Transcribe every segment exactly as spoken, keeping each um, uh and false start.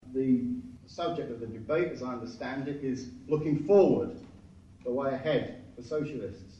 the subject of the debate, as I understand it, is looking forward, the way ahead for socialists.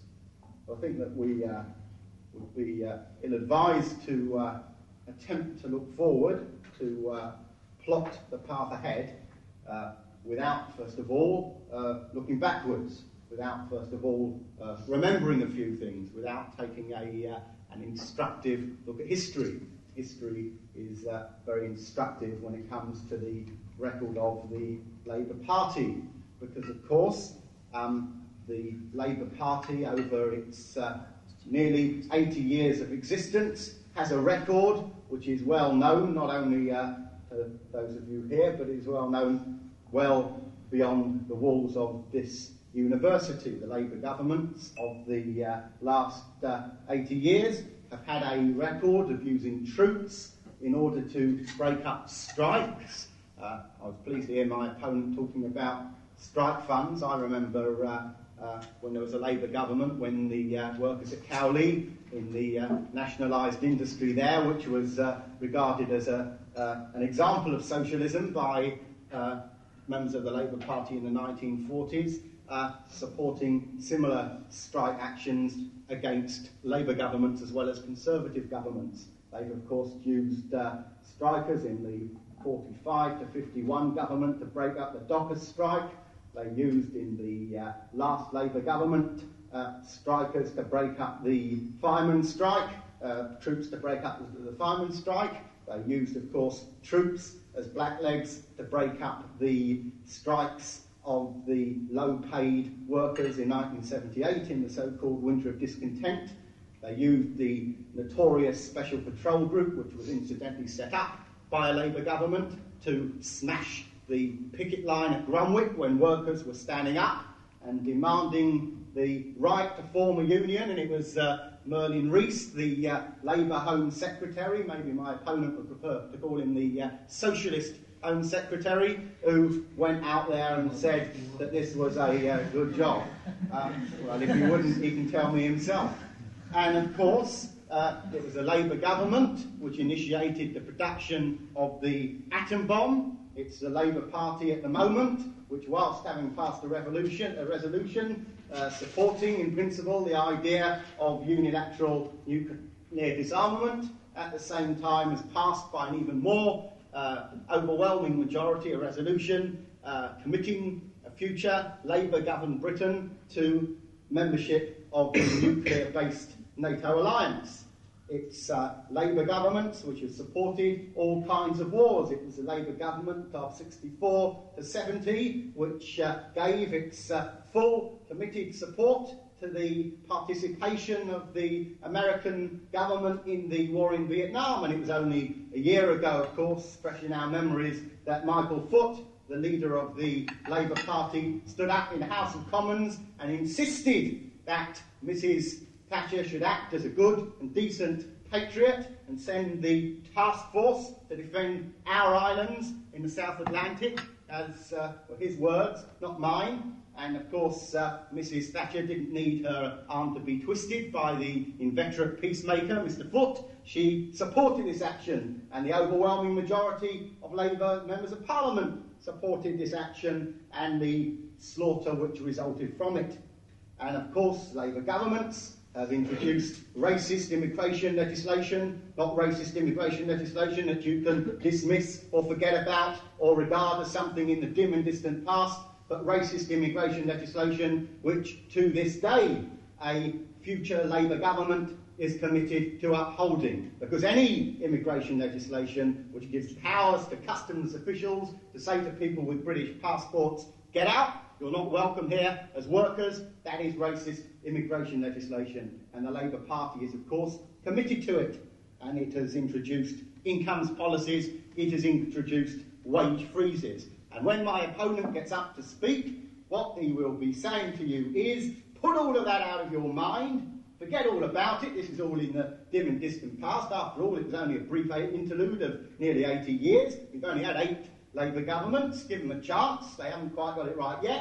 I think that we uh, would be uh, ill-advised to uh, attempt to look forward, to uh, plot the path ahead, uh, without, first of all, uh, looking backwards, without, first of all, uh, remembering a few things, without taking a, uh, an instructive look at history. History is uh, very instructive when it comes to the record of the Labour Party, because, of course, um, the Labour Party, over its uh, nearly eighty years of existence, has a record which is well known, not only uh, to those of you here, but is well known well beyond the walls of this university. The Labour governments of the uh, last uh, eighty years have had a record of using troops in order to break up strikes. Uh, I was pleased to hear my opponent talking about strike funds. I remember uh, uh, when there was a Labour government, when the uh, workers at Cowley, in the uh, nationalised industry there, which was uh, regarded as a, uh, an example of socialism by uh, members of the Labour Party in the nineteen forties, uh, supporting similar strike actions against Labour governments as well as Conservative governments. They've, of course, used uh, strikers in the forty-five to fifty-one government to break up the Dockers strike. They used in the uh, last Labour government uh, strikers to break up the firemen's strike, uh, troops to break up the, the firemen's strike. They used, of course, troops as blacklegs to break up the strikes of the low-paid workers in nineteen seventy-eight in the so-called Winter of Discontent. They used the notorious Special Patrol Group, which was incidentally set up by a Labour government, to smash the picket line at Grunwick when workers were standing up and demanding the right to form a union, and it was uh, Merlin Rees, the uh, Labour Home Secretary, maybe my opponent would prefer to call him the uh, Socialist Home Secretary, who went out there and said that this was a uh, good job. Um, well, if he wouldn't, he can tell me himself. And of course, uh, it was a Labour government which initiated the production of the atom bomb. It's the Labour Party at the moment, which, whilst having passed a, revolution, a resolution uh, supporting, in principle, the idea of unilateral nuclear disarmament, at the same time has passed by an even more uh, overwhelming majority a resolution uh, committing a future Labour-governed Britain to membership of the nuclear-based NATO alliance. It's uh, Labour governments which have supported all kinds of wars. It was the Labour government of sixty-four to seventy which uh, gave its uh, full committed support to the participation of the American government in the war in Vietnam. And it was only a year ago, of course, fresh in our memories, that Michael Foot, the leader of the Labour Party, stood up in the House of Commons and insisted that Missus Thatcher should act as a good and decent patriot and send the task force to defend our islands in the South Atlantic, as uh, were his words, not mine. And of course, uh, Missus Thatcher didn't need her arm to be twisted by the inveterate peacemaker, Mister Foot. She supported this action, and the overwhelming majority of Labour members of Parliament supported this action and the slaughter which resulted from it. And of course, Labour governments have introduced racist immigration legislation, not racist immigration legislation that you can dismiss or forget about or regard as something in the dim and distant past, but racist immigration legislation which, to this day, a future Labour government is committed to upholding. Because any immigration legislation which gives powers to customs officials to say to people with British passports, get out, you're not welcome here as workers, that is racist immigration legislation. And the Labour Party is, of course, committed to it. And it has introduced incomes policies, it has introduced wage freezes. And when my opponent gets up to speak, what he will be saying to you is, put all of that out of your mind, forget all about it, this is all in the dim and distant past. After all, it was only a brief interlude of nearly eighty years. We've only had eight Labour governments. Give them a chance, they haven't quite got it right yet.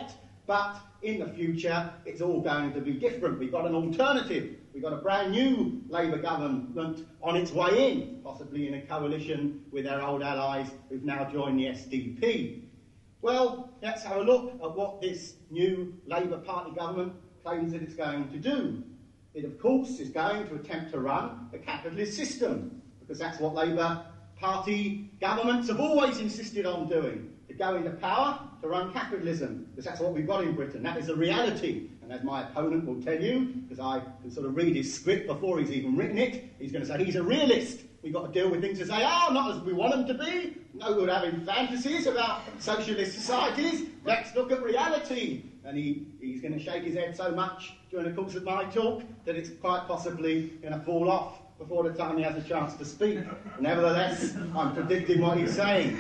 but in the future it's all going to be different. We've got an alternative. We've got a brand new Labour government on its way in, possibly in a coalition with their old allies who've now joined the S D P. Well, let's have a look at what this new Labour Party government claims that it's going to do. It, of course, is going to attempt to run a capitalist system, because that's what Labour Party governments have always insisted on doing, to go into power to run capitalism, because that's what we've got in Britain. That is a reality. And as my opponent will tell you, because I can sort of read his script before he's even written it, he's going to say he's a realist. We've got to deal with things as they are, not as we want them to be. No good having fantasies about socialist societies. Let's look at reality. And he, he's going to shake his head so much during the course of my talk that it's quite possibly going to fall off before the time he has a chance to speak. Nevertheless, I'm predicting what he's saying.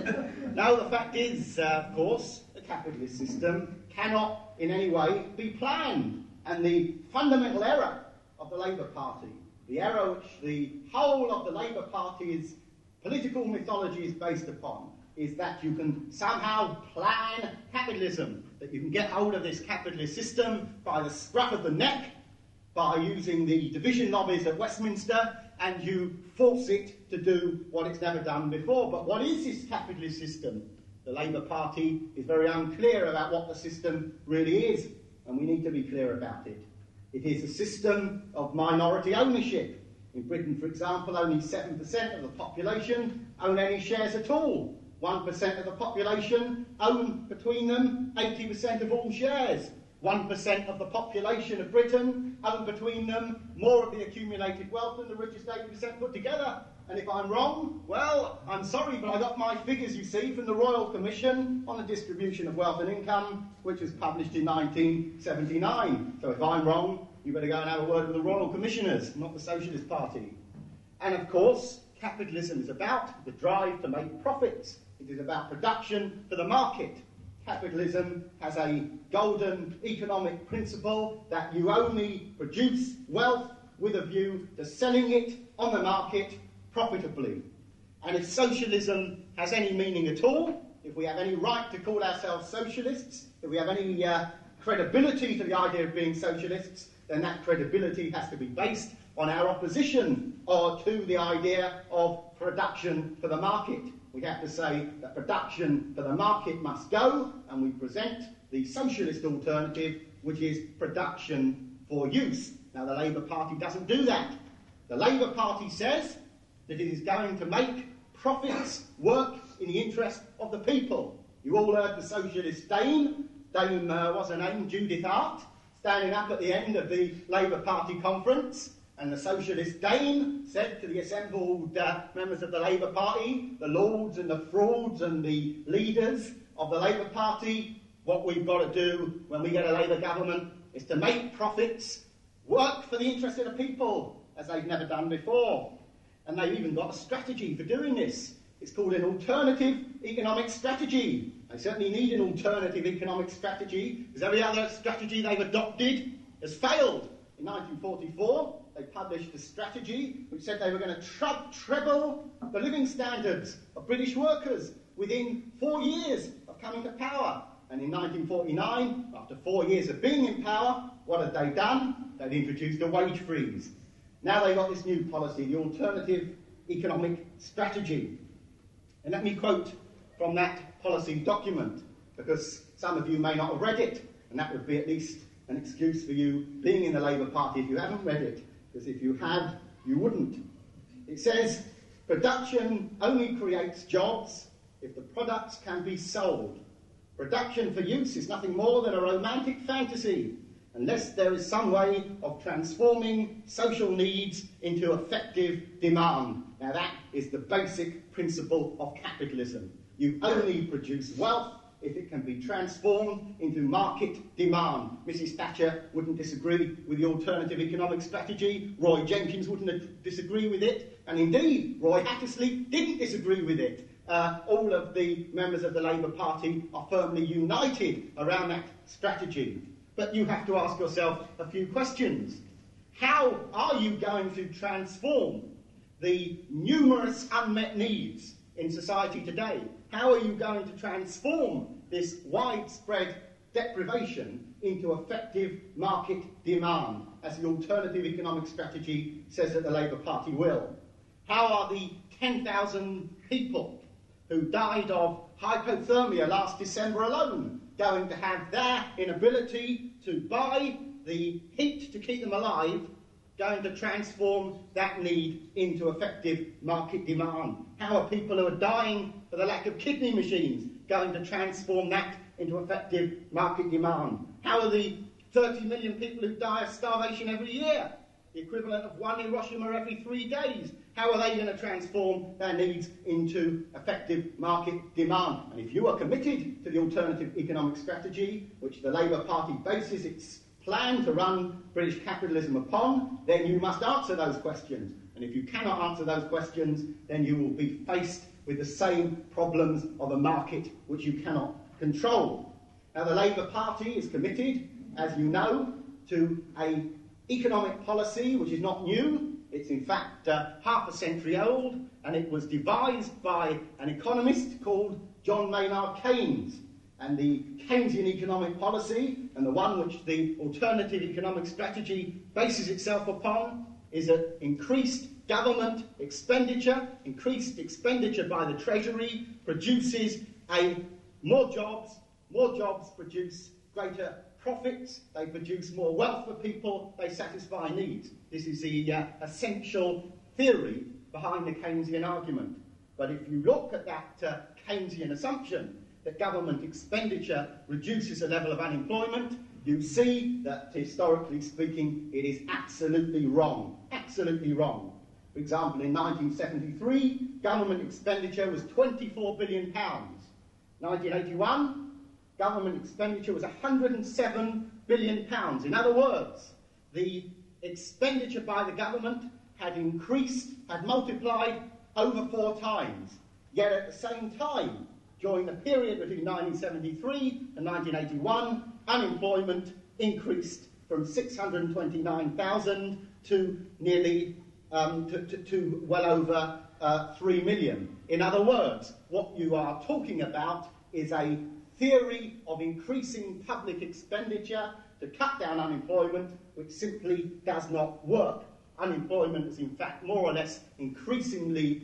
Now, the fact is, uh, of course, the capitalist system cannot in any way be planned. And the fundamental error of the Labour Party, the error which the whole of the Labour Party's political mythology is based upon, is that you can somehow plan capitalism, that you can get hold of this capitalist system by the scruff of the neck, by using the division lobbies at Westminster, and you force it to do what it's never done before. But what is this capitalist system? The Labour Party is very unclear about what the system really is, and we need to be clear about it. It is a system of minority ownership. In Britain, for example, only seven percent of the population own any shares at all. one percent of the population own, between them, eighty percent of all shares. one percent of the population of Britain own, between them, more of the accumulated wealth than the richest eighty percent put together. And if I'm wrong, well, I'm sorry, but I got my figures, you see, from the Royal Commission on the Distribution of Wealth and Income, which was published in nineteen seventy-nine. So if I'm wrong, you better go and have a word with the Royal Commissioners, not the Socialist Party. And of course, capitalism is about the drive to make profits. It is about production for the market. Capitalism has a golden economic principle that you only produce wealth with a view to selling it on the market profitably. And if socialism has any meaning at all, if we have any right to call ourselves socialists, if we have any uh, credibility to the idea of being socialists, then that credibility has to be based on our opposition or to the idea of production for the market. We have to say that production for the market must go, and we present the socialist alternative, which is production for use. Now, the Labour Party doesn't do that. The Labour Party says that it is going to make profits work in the interest of the people. You all heard the socialist Dame, Dame, uh, what's her name, Judith Hart, standing up at the end of the Labour Party conference, and the socialist Dame said to the assembled uh, members of the Labour Party, the lords and the frauds and the leaders of the Labour Party, what we've got to do when we get a Labour government is to make profits work for the interest of the people, as they've never done before. And they've even got a strategy for doing this. It's called an alternative economic strategy. They certainly need an alternative economic strategy, because every other strategy they've adopted has failed. In nineteen forty-four, they published a strategy which said they were going to tre- treble the living standards of British workers within four years of coming to power. And in nineteen forty-nine, after four years of being in power, what had they done? They'd introduced a wage freeze. Now they've got this new policy, the alternative economic strategy. And let me quote from that policy document, because some of you may not have read it, and that would be at least an excuse for you being in the Labour Party if you haven't read it, because if you had, you wouldn't. It says, production only creates jobs if the products can be sold. Production for use is nothing more than a romantic fantasy, unless there is some way of transforming social needs into effective demand. Now that is the basic principle of capitalism. You only produce wealth if it can be transformed into market demand. Missus Thatcher wouldn't disagree with the alternative economic strategy. Roy Jenkins wouldn't disagree with it. And indeed, Roy Hattersley didn't disagree with it. Uh, all of the members of the Labour Party are firmly united around that strategy. But you have to ask yourself a few questions. How are you going to transform the numerous unmet needs in society today? How are you going to transform this widespread deprivation into effective market demand, as the alternative economic strategy says that the Labour Party will? How are the ten thousand people who died of hypothermia last December alone going to have their inability to buy the heat to keep them alive going to transform that need into effective market demand? How are people who are dying for the lack of kidney machines going to transform that into effective market demand? How are the thirty million people who die of starvation every year, the equivalent of one Hiroshima every three days, how are they going to transform their needs into effective market demand? And if you are committed to the alternative economic strategy, which the Labour Party bases its plan to run British capitalism upon, then you must answer those questions. And if you cannot answer those questions, then you will be faced with the same problems of a market which you cannot control. Now, the Labour Party is committed, as you know, to an economic policy which is not new. It's in fact uh, half a century old, and it was devised by an economist called John Maynard Keynes. And the Keynesian economic policy, and the one which the alternative economic strategy bases itself upon, is that increased government expenditure, increased expenditure by the Treasury, produces a more jobs, more jobs produce greater profits, they produce more wealth for people, they satisfy needs. This is the uh, essential theory behind the Keynesian argument. But if you look at that uh, Keynesian assumption that government expenditure reduces the level of unemployment, you see that, historically speaking, it is absolutely wrong. Absolutely wrong. For example, in nineteen seventy-three, government expenditure was twenty-four billion pounds. nineteen eighty-one, government expenditure was one hundred seven billion pounds. In other words, the expenditure by the government had increased, had multiplied over four times. Yet at the same time, during the period between nineteen seventy-three and nineteen eighty-one, unemployment increased from six hundred twenty-nine thousand to nearly um, to, to, to well over uh, three million. In other words, what you are talking about is a theory of increasing public expenditure to cut down unemployment, which simply does not work. Unemployment has in fact more or less increasingly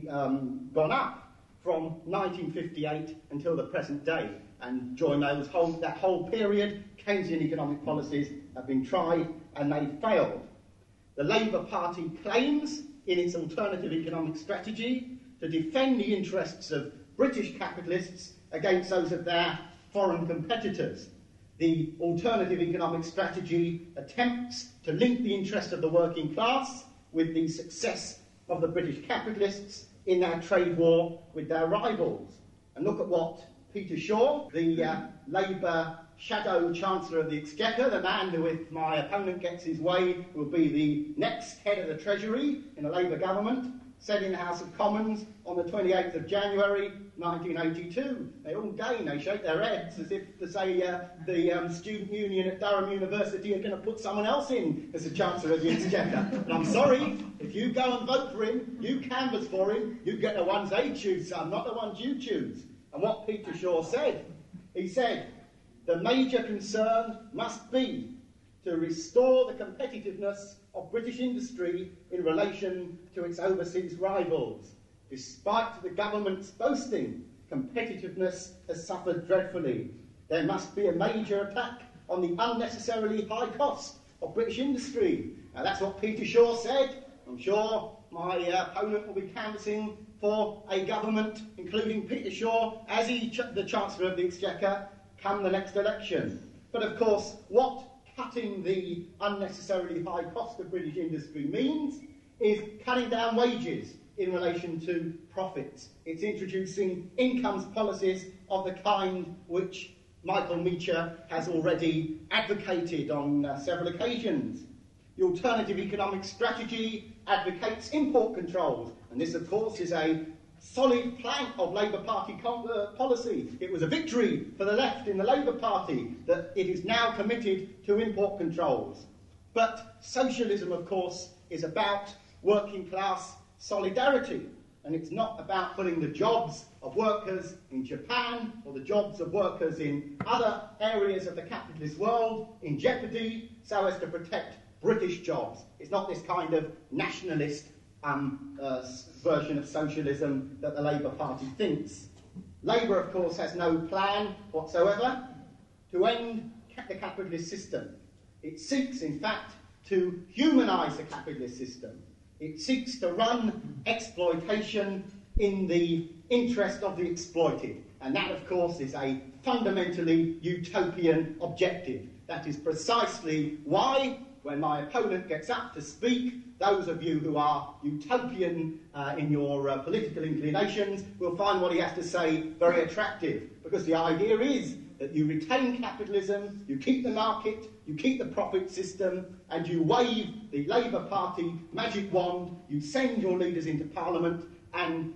um, gone up from nineteen fifty-eight until the present day. And during those whole, that whole period, Keynesian economic policies have been tried and they failed. The Labour Party claims in its alternative economic strategy to defend the interests of British capitalists against those of their foreign competitors. The alternative economic strategy attempts to link the interest of the working class with the success of the British capitalists in their trade war with their rivals. And look at what Peter Shaw, the uh, Labour shadow Chancellor of the Exchequer, the man who, if my opponent gets his way, will be the next head of the Treasury in a Labour government, said in the House of Commons on the twenty-eighth of January nineteen eighty-two. They all gain, they shake their heads as if to say uh, the um, student union at Durham University are going to put someone else in as the Chancellor of the Exchequer. And I'm sorry, if you go and vote for him, you canvass for him, you get the ones they choose, son, not the ones you choose. And what Peter Shaw said, he said, the major concern must be to restore the competitiveness of British industry in relation to its overseas rivals. Despite the government's boasting, competitiveness has suffered dreadfully. There must be a major attack on the unnecessarily high cost of British industry. Now that's what Peter Shaw said. I'm sure my uh, opponent will be canvassing for a government, including Peter Shaw, as he ch the Chancellor of the Exchequer, come the next election. But of course, what cutting the unnecessarily high cost of British industry means is cutting down wages in relation to profits. It's introducing incomes policies of the kind which Michael Meacher has already advocated on uh, several occasions. The alternative economic strategy advocates import controls, and this, of course, is a solid plank of Labour Party uh, policy. It was a victory for the left in the Labour Party that it is now committed to import controls. But socialism, of course, is about working class solidarity. And it's not about putting the jobs of workers in Japan or the jobs of workers in other areas of the capitalist world in jeopardy so as to protect British jobs. It's not this kind of nationalist um, uh, version of socialism that the Labour Party thinks. Labour, of course, has no plan whatsoever to end the capitalist system. It seeks, in fact, to humanise the capitalist system. It seeks to run exploitation in the interest of the exploited. And that, of course, is a fundamentally utopian objective. That is precisely why, when my opponent gets up to speak, those of you who are utopian uh, in your uh, political inclinations will find what he has to say very attractive. Because the idea is that you retain capitalism, you keep the market, you keep the profit system, and you wave the Labour Party magic wand, you send your leaders into Parliament, and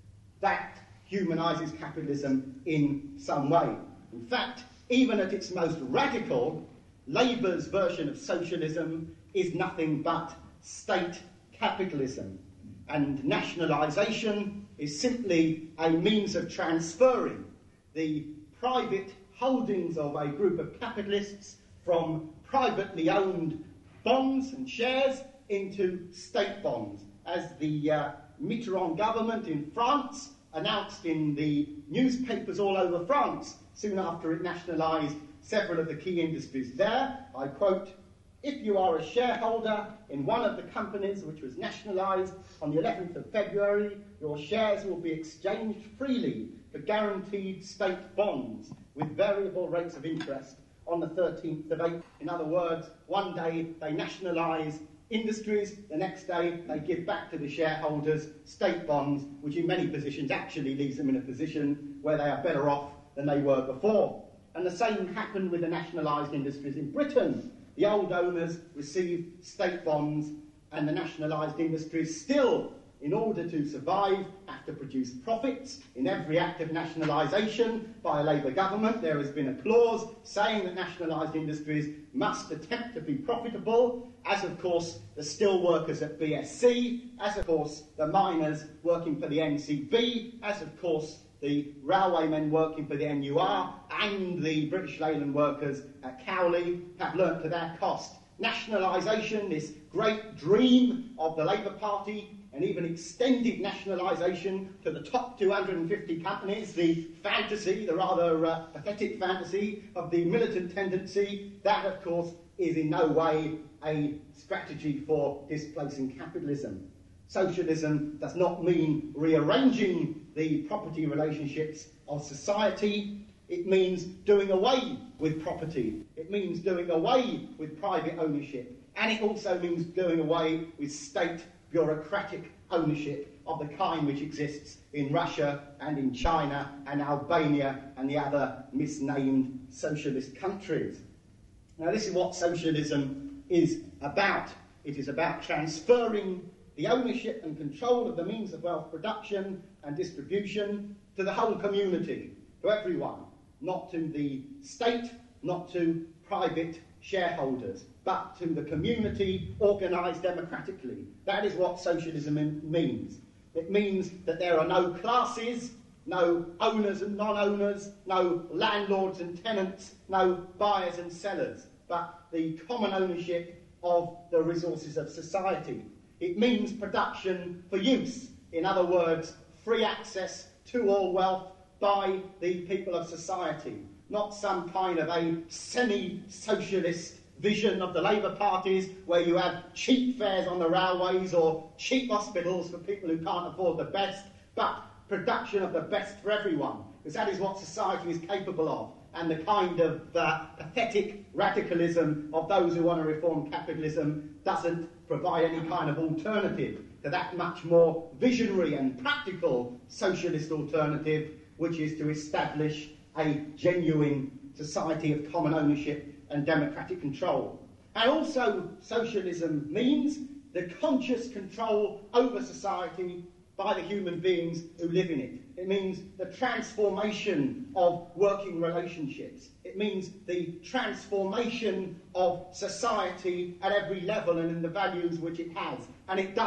that humanises capitalism in some way. In fact, even at its most radical, Labour's version of socialism is nothing but state capitalism. And nationalisation is simply a means of transferring the private holdings of a group of capitalists from privately owned bonds and shares into state bonds, as the uh, Mitterrand government in France announced in the newspapers all over France soon after it nationalised several of the key industries there. I quote, "If you are a shareholder in one of the companies which was nationalised on the eleventh of February, your shares will be exchanged freely for guaranteed state bonds with variable rates of interest on the thirteenth of April. In other words, one day they nationalise industries, the next day they give back to the shareholders state bonds, which in many positions actually leaves them in a position where they are better off than they were before. And the same happened with the nationalised industries in Britain. The old owners received state bonds, and the nationalised industries still, in order to survive, have to produce profits. In every act of nationalisation by a Labour government, there has been a clause saying that nationalised industries must attempt to be profitable, as of course the steel workers at B S C, as of course the miners working for the N C B, as of course the railwaymen working for the N U R, and the British Leyland workers at Cowley have learnt to their cost. Nationalisation, this great dream of the Labour Party, and even extended nationalisation to the top two hundred fifty companies, the fantasy, the rather uh, pathetic fantasy of the militant tendency, that of course is in no way a strategy for displacing capitalism. Socialism does not mean rearranging the property relationships of society. It means doing away with property. It means doing away with private ownership. And it also means doing away with state bureaucratic ownership of the kind which exists in Russia and in China and Albania and the other misnamed socialist countries. Now, this is what socialism is about. It is about transferring the ownership and control of the means of wealth production and distribution to the whole community, to everyone, not to the state, not to private shareholders, but to the community organised democratically. That is what socialism means. It means that there are no classes, no owners and non-owners, no landlords and tenants, no buyers and sellers, but the common ownership of the resources of society. It means production for use. In other words, free access to all wealth by the people of society, not some kind of a semi-socialist vision of the Labour parties where you have cheap fares on the railways or cheap hospitals for people who can't afford the best, but production of the best for everyone, because that is what society is capable of. And the kind of uh, pathetic radicalism of those who want to reform capitalism doesn't provide any kind of alternative to that much more visionary and practical socialist alternative, which is to establish a genuine society of common ownership and democratic control. And also, socialism means the conscious control over society by the human beings who live in it. It means the transformation of working relationships. It means the transformation of society at every level and in the values which it has. And it doesn't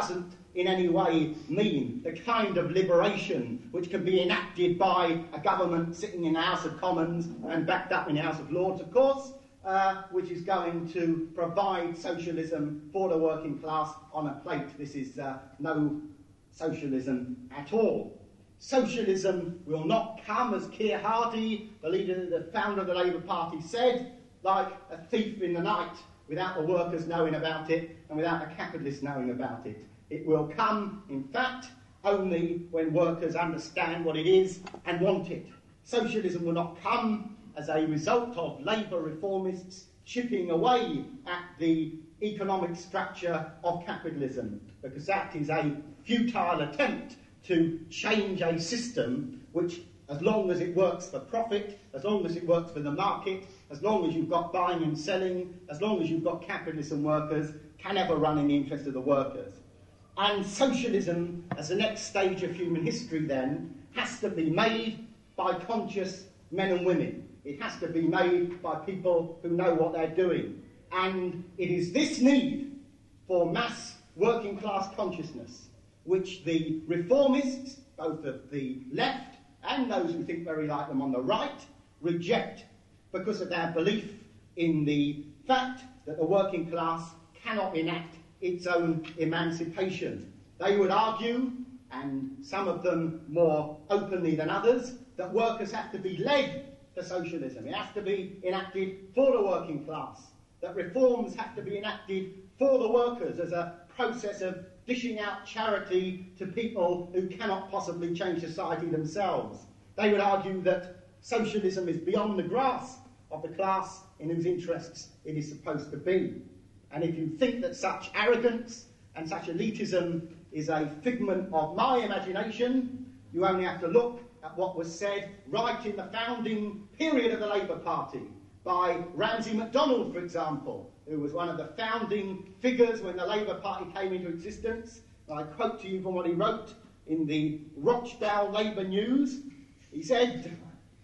in any way mean the kind of liberation which can be enacted by a government sitting in the House of Commons and backed up in the House of Lords, of course, uh, which is going to provide socialism for the working class on a plate. This is uh, no socialism at all. Socialism will not come, as Keir Hardie, the leader, the founder of the Labour Party, said, like a thief in the night, without the workers knowing about it and without the capitalists knowing about it. It will come, in fact, only when workers understand what it is and want it. Socialism will not come as a result of Labour reformists chipping away at the economic structure of capitalism, because that is a futile attempt to change a system which, as long as it works for profit, as long as it works for the market, as long as you've got buying and selling, as long as you've got capitalists and workers, can ever run in the interest of the workers. And socialism, as the next stage of human history then, has to be made by conscious men and women. It has to be made by people who know what they're doing. And it is this need for mass working class consciousness which the reformists, both of the left and those who think very like them on the right, reject because of their belief in the fact that the working class cannot enact its own emancipation. They would argue, and some of them more openly than others, that workers have to be led to socialism. It has to be enacted for the working class, that reforms have to be enacted for the workers as a process of dishing out charity to people who cannot possibly change society themselves. They would argue that socialism is beyond the grasp of the class in whose interests it is supposed to be. And if you think that such arrogance and such elitism is a figment of my imagination, you only have to look at what was said right in the founding period of the Labour Party by Ramsay MacDonald, for example, who was one of the founding figures when the Labour Party came into existence. And I quote to you from what he wrote in the Rochdale Labour News. He said,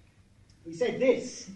he said this: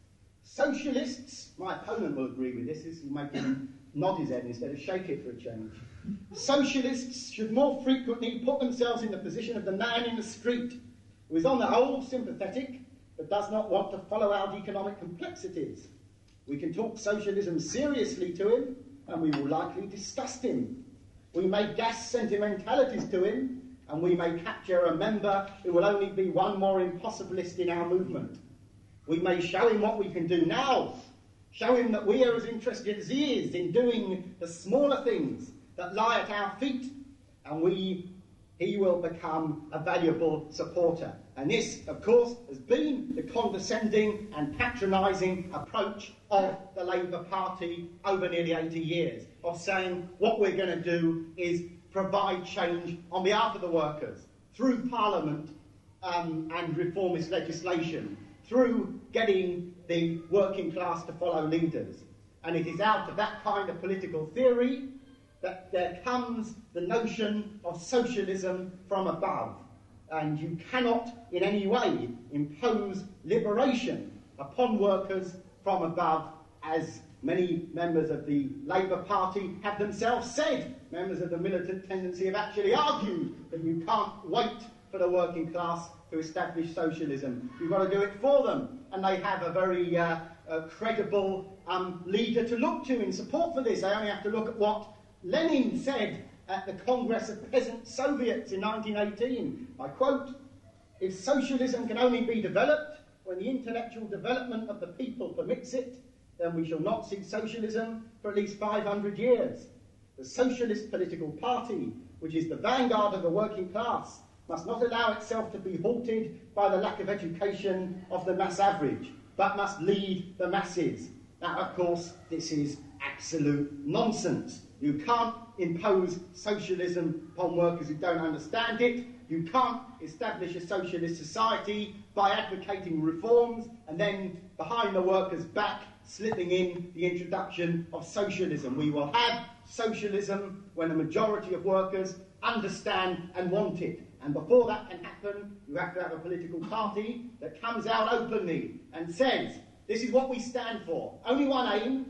socialists, my opponent will agree with this, this will make him nod his head instead of shake it for a change. Socialists should more frequently put themselves in the position of the man in the street, who is on the whole sympathetic, but does not want to follow out economic complexities. We can talk socialism seriously to him, and we will likely disgust him. We may gas sentimentalities to him, and we may capture a member who will only be one more impossibilist in our movement. We may show him what we can do now, show him that we are as interested as he is in doing the smaller things that lie at our feet, and we, he will become a valuable supporter. And this, of course, has been the condescending and patronising approach of the Labour Party over nearly eighty years, of saying what we're going to do is provide change on behalf of the workers through Parliament um, and reformist legislation, through getting the working class to follow leaders. And it is out of that kind of political theory that there comes the notion of socialism from above. And you cannot in any way impose liberation upon workers from above, as many members of the Labour Party have themselves said. Members of the militant tendency have actually argued that you can't wait for the working class to establish socialism. You've got to do it for them. And they have a very uh, uh, credible um, leader to look to in support for this. They only have to look at what Lenin said at the Congress of Peasant Soviets in nineteen eighteen. I quote, "If socialism can only be developed when the intellectual development of the people permits it, then we shall not see socialism for at least five hundred years. The socialist political party, which is the vanguard of the working class, must not allow itself to be halted by the lack of education of the mass average, but must lead the masses." Now, of course, this is absolute nonsense. You can't impose socialism upon workers who don't understand it. You can't establish a socialist society by advocating reforms and then, behind the workers' back, slipping in the introduction of socialism. We will have socialism when the majority of workers understand and want it. And before that can happen, you have to have a political party that comes out openly and says, this is what we stand for. Only one aim,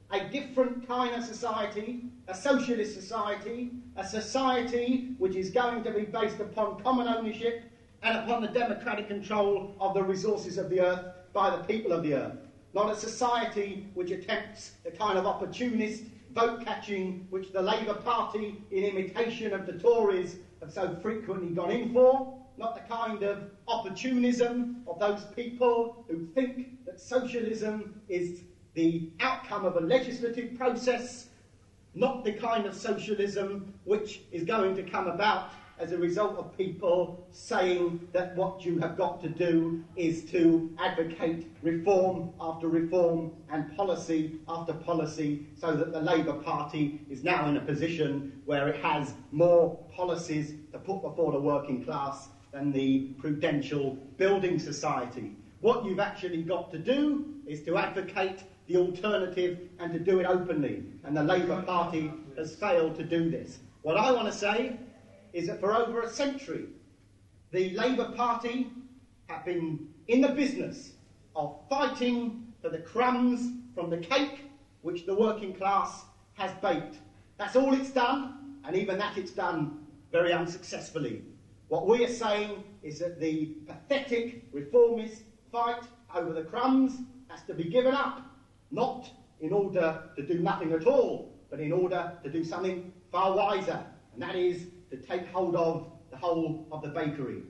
a different kind of society, a socialist society, a society which is going to be based upon common ownership and upon the democratic control of the resources of the earth by the people of the earth. Not a society which attempts the kind of opportunist vote-catching which the Labour Party, in imitation of the Tories, have so frequently gone in for. Not the kind of opportunism of those people who think that socialism is the outcome of a legislative process. Not the kind of socialism which is going to come about as a result of people saying that what you have got to do is to advocate reform after reform and policy after policy, so that the Labour Party is now in a position where it has more policies to put before the working class than the Prudential Building Society. What you've actually got to do is to advocate the alternative and to do it openly, and the Labour Party has failed to do this. What I want to say is that for over a century, the Labour Party have been in the business of fighting for the crumbs from the cake which the working class has baked. That's all it's done, and even that it's done very unsuccessfully. What we are saying is that the pathetic reformist fight over the crumbs has to be given up, not in order to do nothing at all, but in order to do something far wiser, and that is to take hold of the whole of the bakery.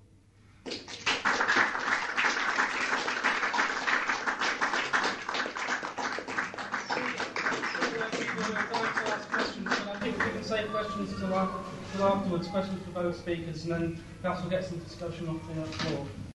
Save questions till afterwards, questions for both speakers, and then perhaps we'll get some discussion on the floor.